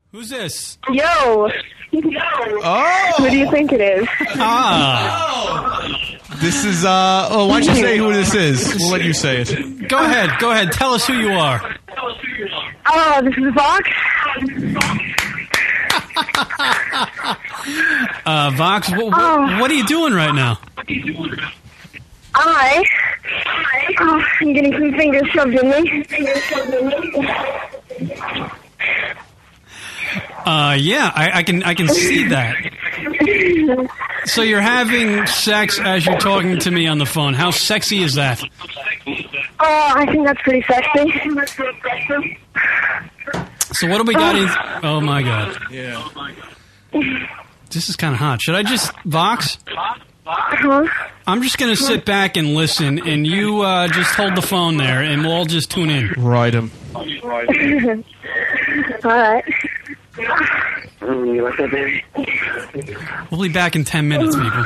Who's this? Yo. Oh. Who do you think it is? This is, why don't you say who this is? We'll let you say it. Go ahead. Tell us who you are. Oh, this is Vox. Vox, what are you doing right now? I'm getting some fingers shoved in me. Yeah, I can see that. So you're having sex as you're talking to me on the phone. How sexy is that? I think that's pretty sexy. So what do we got in... Oh, my God. Yeah. This is kind of hot. Should I just... Vox? I'm just going to sit back and listen, and you just hold the phone there, and we'll all just tune in. Ride him. All right. We'll be back in 10 minutes, people.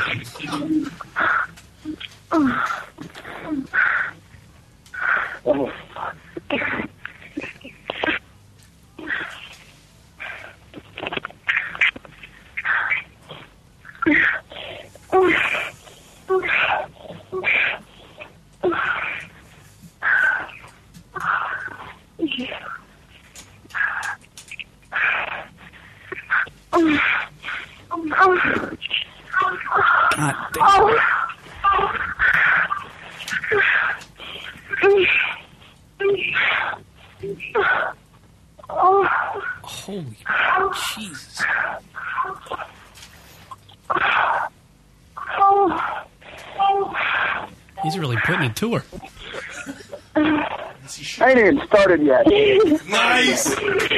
God damn. Holy Jesus. He's really putting it to her. I ain't even started yet. Nice.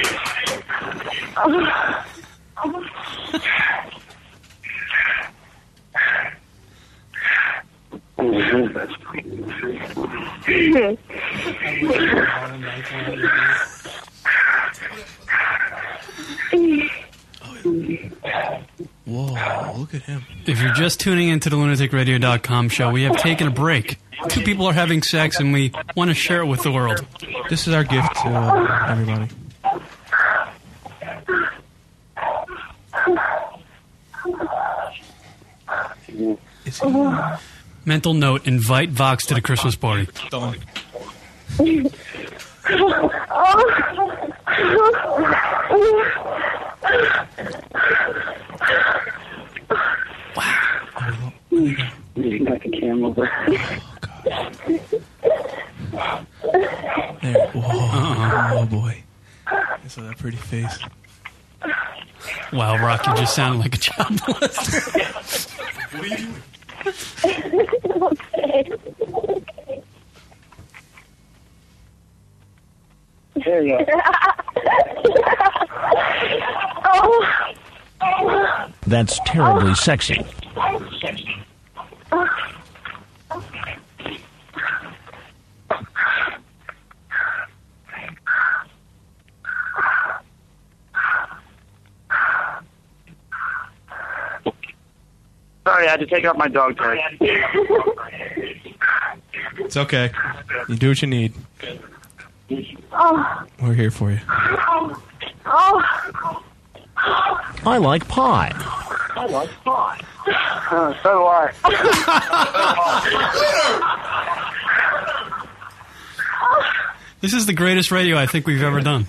Whoa, look at him. If you're just tuning into the lunaticradio.com show, we have taken a break. Two people are having sex, and we want to share it with the world. This is our gift to everybody. Mental note, invite Vox to the Christmas party. Don't. Wow. You got the camera over. There. Whoa. Oh, boy. I saw that pretty face. Wow, Rocky just sounded like a child molester. What are you doing? There you go. That's terribly sexy. Sorry, I had to take out my dog toy. It's okay. You do what you need. We're here for you. I like pie. So do I. This is the greatest radio I think we've ever done.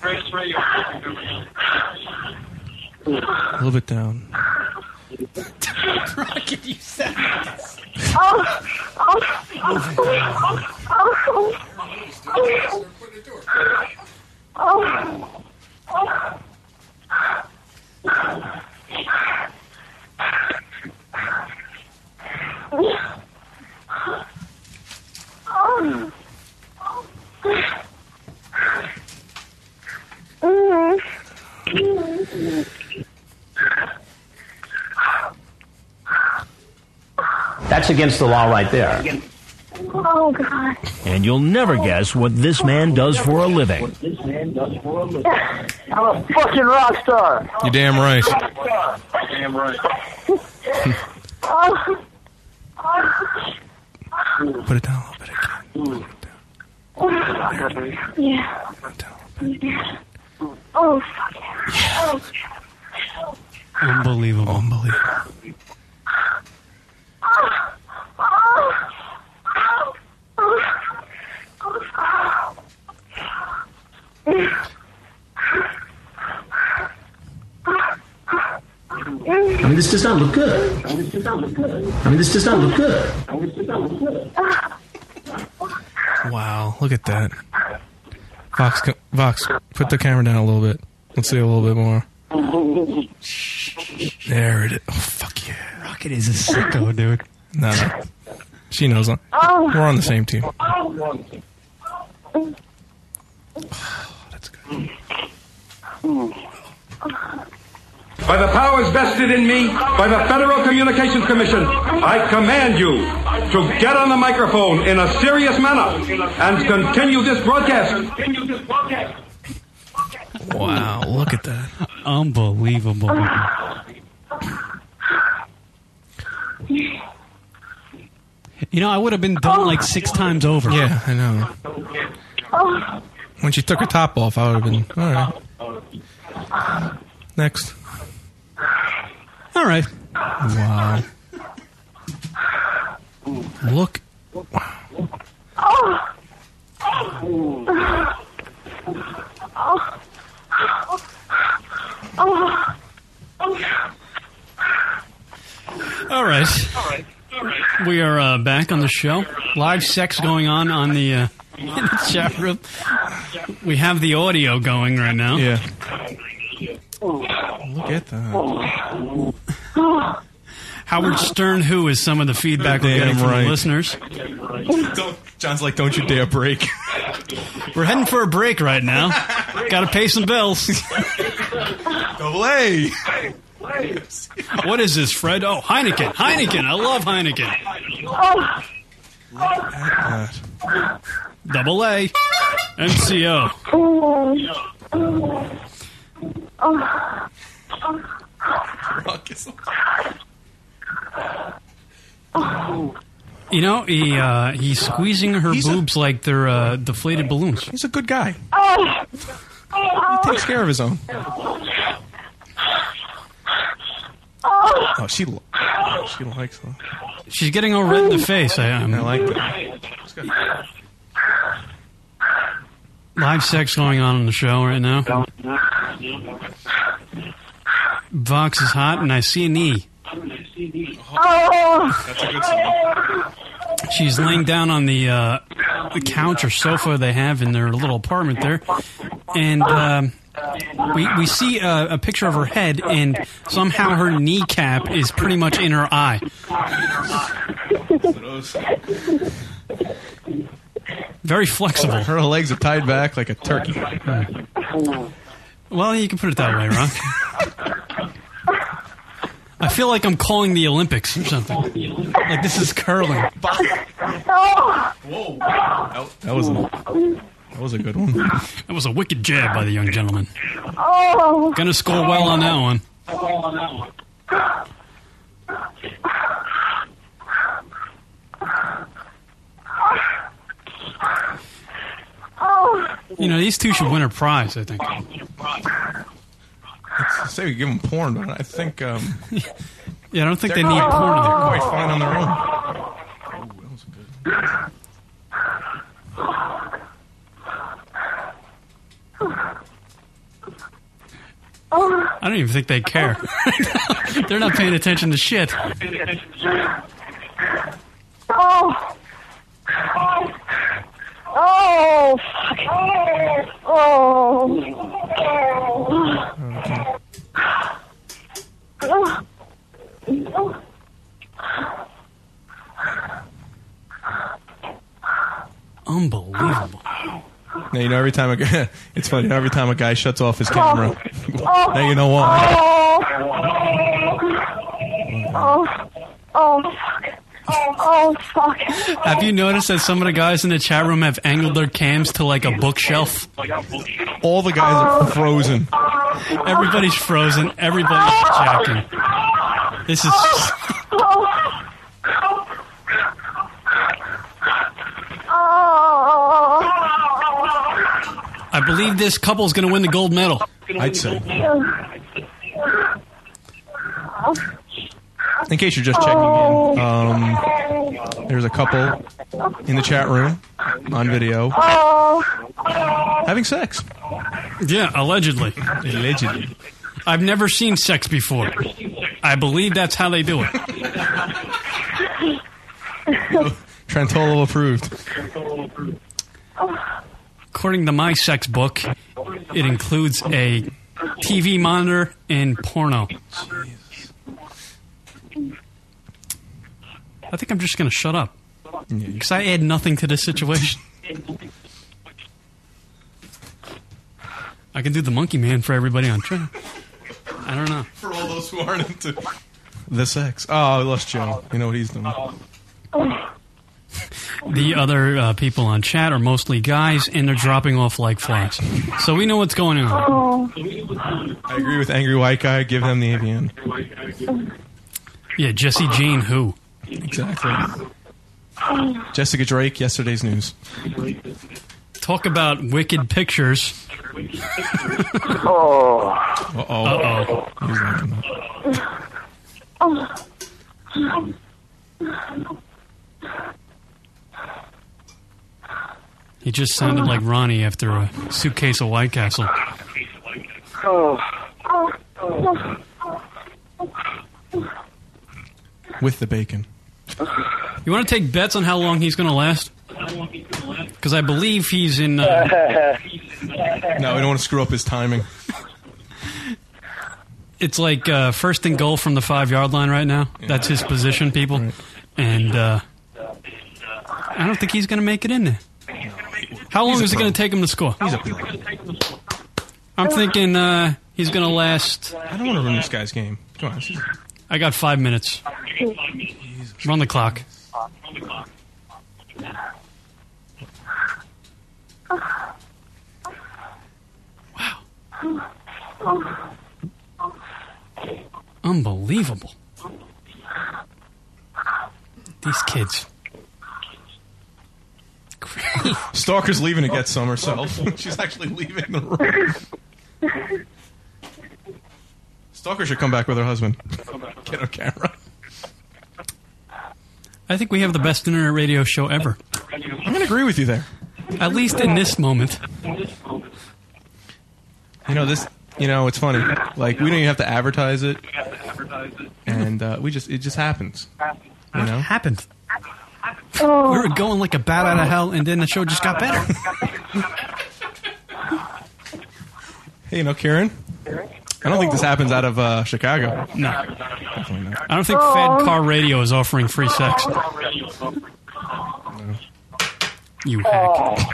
A little bit down. Rocket, you said this. That's against the law right there. Oh, God. And you'll never guess what this man does for a living. I'm a fucking rock star. You're damn right. Damn right. Put it down a little bit again. Yeah. Put it down a little bit. Oh, fuck. Oh. Unbelievable. I mean, this does not look good. Wow, look at that. Vox, put the camera down a little bit. Let's see a little bit more. There it is. Oh, fuck yeah. Rocket is a sicko, dude. No. She knows. We're on the same team. Oh, that's good. By the powers vested in me by the Federal Communications Commission, I command you to get on the microphone in a serious manner and continue this broadcast. Wow, look at that. Unbelievable. You know, I would have been done like 6 times over. Yeah, I know. When she took her top off, I would have been, all right. Next. All right. Wow. Look. All right. We are back on the show. Live sex going on the in the chat room. We have the audio going right now. Yeah. Look at that. Howard Stern, who is some of the feedback we're getting from the listeners. John's like, don't you dare break. We're heading for a break right now. Got to pay some bills. Double A. What is this, Fred? Oh, Heineken. Heineken. I love Heineken. Look at that. Double A. MCO. You know, he's squeezing her boobs like they're deflated balloons. He's a good guy. He takes care of his own. Oh, she likes them. She's getting all red in the face. I like that. Live sex going on the show right now. Vox is hot, and I see a knee. That's a good sign. She's laying down on the couch or sofa they have in their little apartment there, and we see a picture of her head, and somehow her kneecap is pretty much in her eye. Very flexible. Her legs are tied back like a turkey. Well, you can put it that way, Ron. I feel like I'm calling the Olympics or something. Like this is curling. Whoa. That was a good one. That was a wicked jab by the young gentleman. Gonna score well on that one. You know, these two should win a prize, I think. Let's say we give them porn, but I think... yeah, I don't think they need porn. They're quite fine on their own. Oh, that was good. I don't even think they care. They're not paying attention to shit. Oh, fuck. Unbelievable. Now, you know, every time it's funny, every time a guy shuts off his camera, now you know why. Oh, fuck. Have you noticed that some of the guys in the chat room have angled their cams to like a bookshelf? All the guys are frozen. Everybody's frozen. Everybody's jacking. This is... I believe this couple's going to win the gold medal. I'd say. In case you're just checking in, there's a couple in the chat room on video having sex. Yeah, allegedly. Allegedly. I've never seen sex before. I believe that's how they do it. Trentolo approved. According to my sex book, it includes a TV monitor and porno. I think I'm just going to shut up. Because I add nothing to this situation. I can do the monkey man for everybody on Twitter. I don't know. For all those who aren't into the sex. Oh, I lost Joe. You know what he's doing. The other people on chat are mostly guys, and they're dropping off like flies. So we know what's going on. I agree with Angry White Guy. Give them the AVN. Yeah, Jesse Jane who? Exactly. Jessica Drake, yesterday's news. Talk about wicked pictures. Oh. Uh-oh. He's liking that. He just sounded like Ronnie after a suitcase of White Castle. With the bacon. You want to take bets on how long he's going to last? Because I believe he's in... No, we don't want to screw up his timing. It's like first and goal from the 5-yard line right now. Yeah. That's his position, people. Right. And I don't think he's going to make it in there. How long is it going to take him to score? He's a pro. I'm thinking he's going to last... I don't want to ruin this guy's game. Come on. I got 5 minutes. Run the clock. Wow. Unbelievable. These kids. Stalker's leaving to get some herself. She's actually leaving the room. Stalker should come back with her husband. Get on camera. I think we have the best internet radio show ever. I'm going to agree with you there. At least in this moment. It's funny. Like, we don't even have to advertise it. And it just happens. You know? It happened. We were going like a bat out of hell, and then the show just got better. Hey, Kieran? I don't think this happens out of Chicago. No. Definitely not. I don't think Fed Car Radio is offering free sex. No. You hack.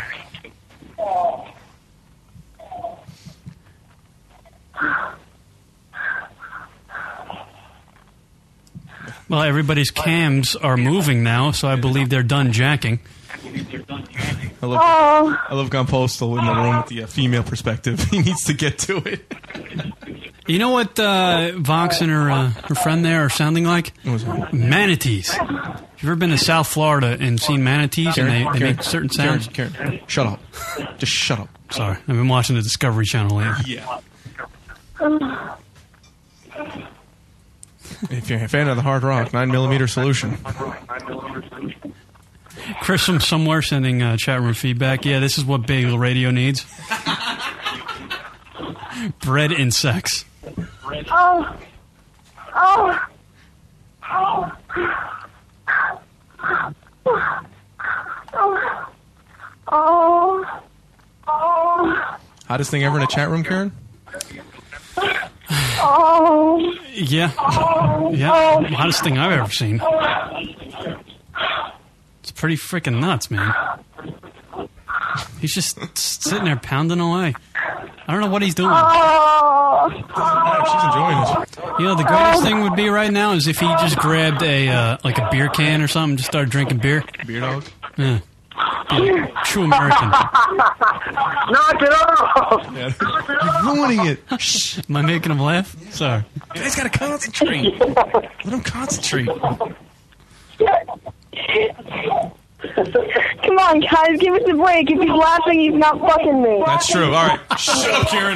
Well, everybody's cams are moving now, so I believe they're done jacking. I love Gun Postal in the room with the female perspective. He needs to get to it. You know what Vox and her friend there are sounding like? Manatees. Have you ever been to South Florida and seen manatees and they make certain sounds? Karen, shut up. Just shut up. Sorry, I've been watching the Discovery Channel lately. Yeah. If you're a fan of the hard rock, 9mm solution. Chris from somewhere sending chat room feedback. Yeah, this is what Bagel Radio needs. Bread and sex. Hottest thing ever in a chat room, Karen? Yeah. Hottest thing I've ever seen. It's pretty freaking nuts, man. He's just sitting there pounding away. I don't know what he's doing. She's enjoying it. You know, the greatest thing would be right now is if he just grabbed a beer can or something, just started drinking beer. Beer dog? Yeah. True American. Knock it off! You're ruining it. Shh. Am I making him laugh? Sorry. You guys gotta concentrate. Let him concentrate. Come on, guys, give us a break. If he's laughing, he's not fucking me. That's true. All right. Shut up, Karen.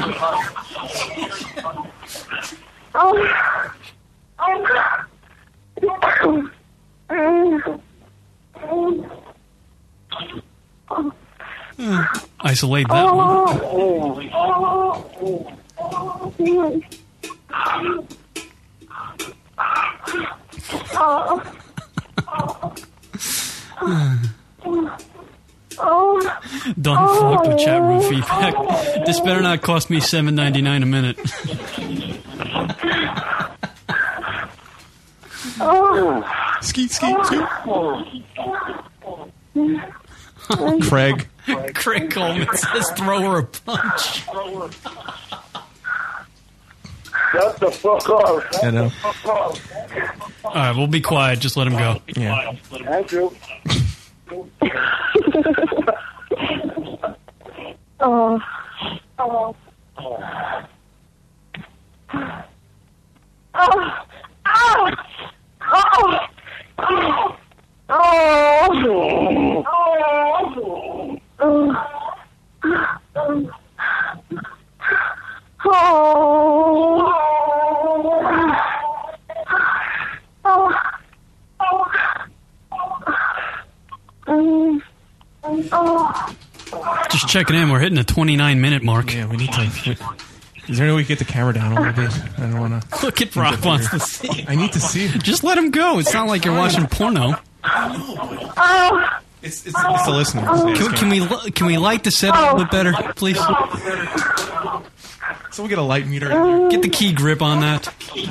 Isolate that one. Don't fuck with chat room feedback. This better not cost me $7.99 a minute. Skeet, skeet, skeet. Craig. Craig Coleman says throw her a punch. Shut the fuck up. I know. All right, we'll be quiet. Just let him go. Yeah. Thank you. Just checking in. We're hitting the 29-minute mark. Yeah, we need to. Is there any way we can get the camera down a little bit? I don't want to. Look at Brock wants to see. I need to see it. Just let him go. It's not like you're watching porno. It's the listeners. Can we light the set a little bit better, please? So we'll get a light meter. Get the key grip on that.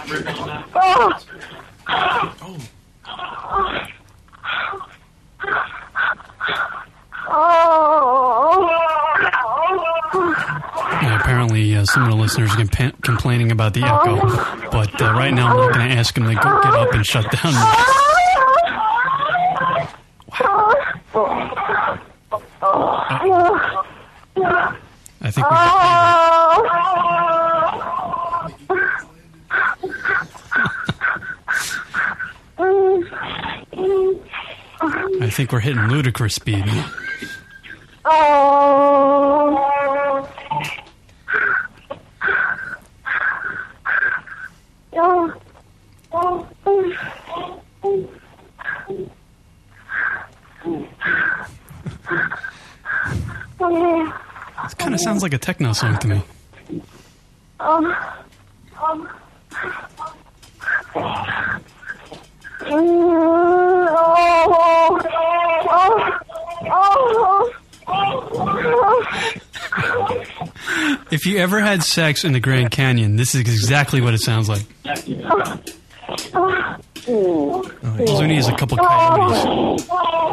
Yeah, apparently, some of the listeners are complaining about the echo, but right now I'm not going to ask them to go get up and shut down. I think I think we're hitting ludicrous speed. This kind of sounds like a techno song to me. If you ever had sex in the Grand Canyon, this is exactly what it sounds like. All we need is a couple coyotes.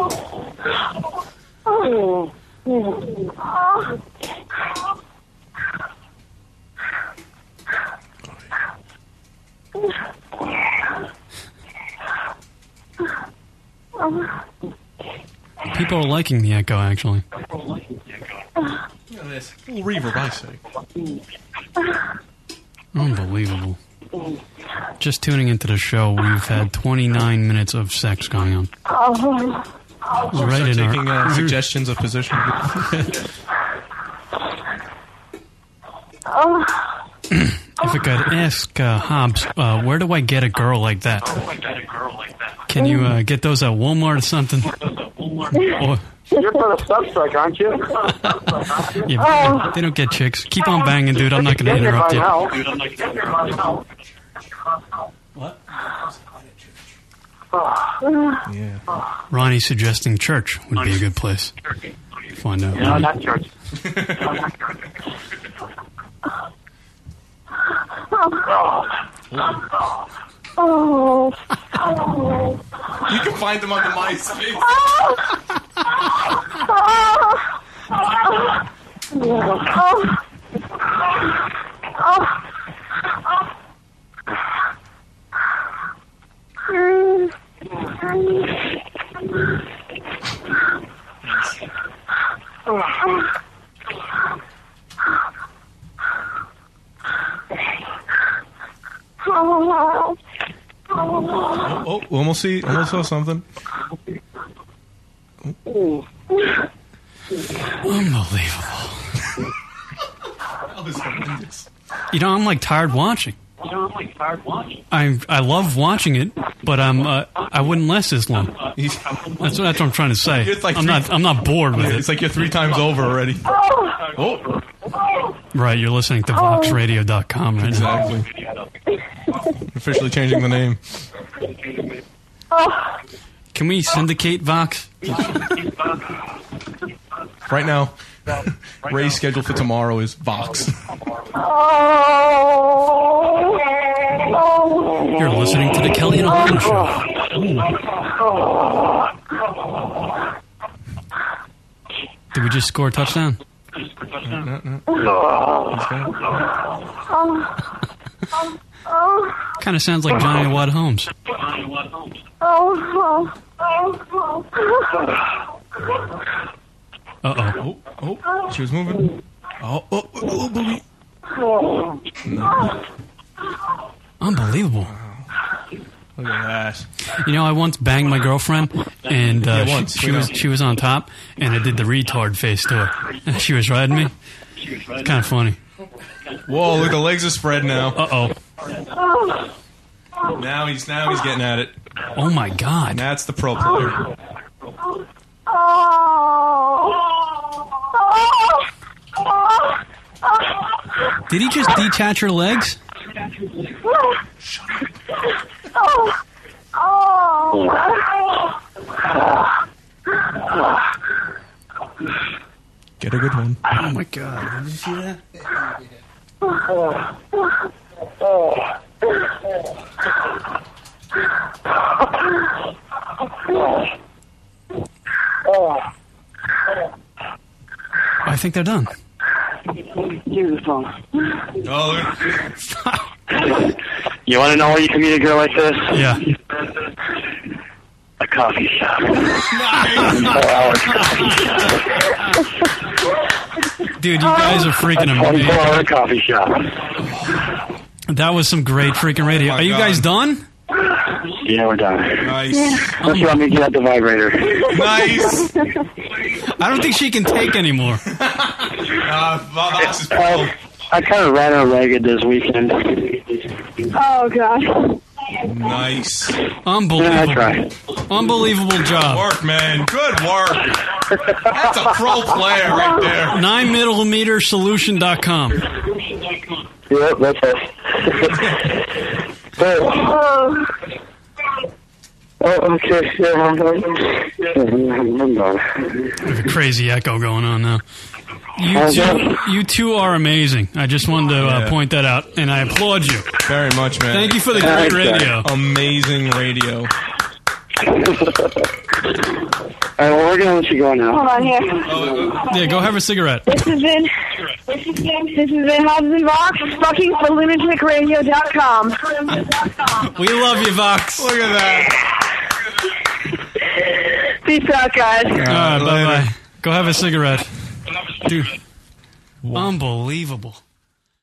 People are liking the echo, actually. A little reverb, I say. Unbelievable. Just tuning into the show, we've had 29 minutes of sex going on. Right in taking suggestions of position. If I could ask Hobbs, where do I get a girl like that? Can you get those at Walmart or something? You're for the substrike, aren't you? Yeah, they don't get chicks. Keep on banging, dude. I'm not going to interrupt you. What? Yeah. Ronnie's suggesting church would be a good place. Find out. No, not church. You can find them on the MySpace. Oh, almost saw something. Unbelievable. That was horrendous. You know, I'm like tired watching. I love watching it, but I wouldn't last this long. That's what I'm trying to say. It's like I'm not bored with it. It's like you're 3 times over already. Oh. Right, you're listening to VoxRadio.com right now. Exactly. Officially changing the name. Can we syndicate Vox? Right now, Ray's schedule for tomorrow is Vox. You're listening to the Kelly and Holden Show. Did we just score a touchdown? Kind of sounds like Johnny Watt Holmes. Uh-oh. Oh, she was moving. Oh, booby. No. Unbelievable. Look at that. You know, I once banged my girlfriend, and she was on top, and I did the retard face to her. And she was riding me. It's kind of funny. Whoa, look, the legs are spread now. Uh-oh. Now he's getting at it. Oh, my God. And that's the pro player. Did he just detach her legs? Get a good one. Oh, my God. Did you see that? I think they're done. Here's the phone. Oh, You want to know where you can meet a girl like this? Yeah. A coffee shop. Dude, you guys are freaking 24-hour amazing. coffee shop. That was some great freaking radio. Oh, Are you guys done? Yeah, we're done. nice. Unless you want me to get out the vibrator. Nice. I don't think she can take anymore. Vox is pro. I kind of ran her ragged this weekend. Oh, gosh. Nice. Unbelievable. Yeah, I tried. Unbelievable job. Work, man. Good work. That's a pro player right there. 9mmsolution.com. Yep, that's it. Okay. Yeah, I'm done. There's a crazy echo going on now. You two are amazing. I just wanted to point that out, and I applaud you. Very much, man. Thank you for the great radio. Amazing radio. All right, well, we're going to let you go now. Hold on here. Yeah, go have a cigarette. This has been Hobbs and Vox, fucking for lunaticradio.com. We love you, Vox. Look at that. Peace out, guys. All right, bye-bye. Go have a cigarette. Dude, unbelievable.